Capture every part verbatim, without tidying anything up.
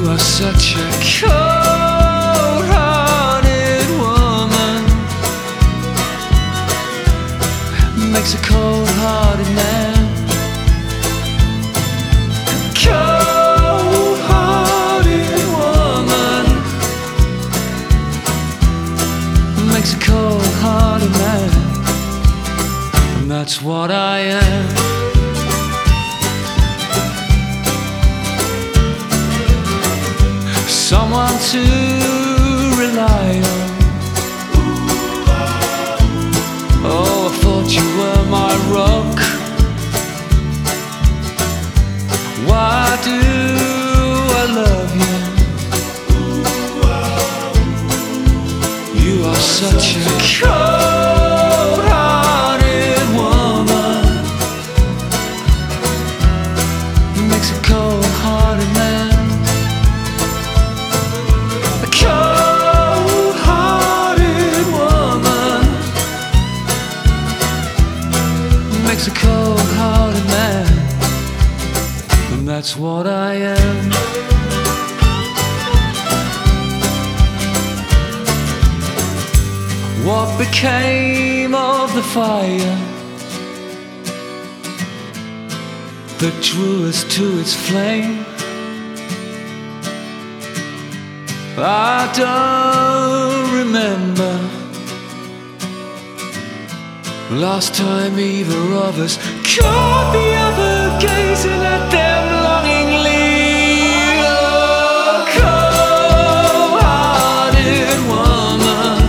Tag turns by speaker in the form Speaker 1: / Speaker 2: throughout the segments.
Speaker 1: are such a cold-hearted woman. Makes a cold-hearted man. Cold-hearted woman makes a cold-hearted man. And that's what I am. Someone to rely on. Oh, I thought you were my rock. Why do I love you? You are such a cold-hearted woman. Makes a cold-hearted man. Makes a cold-hearted man. And that's what I am. What became of the fire that drew us to its flame? I don't remember last time either of us caught the other gazing at them longingly. Oh, cold-hearted woman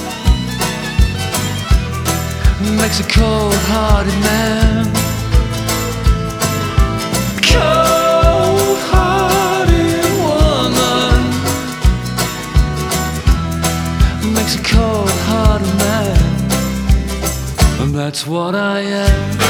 Speaker 1: makes a cold-hearted man. Cold-hearted woman makes a cold-hearted man. And that's what I am.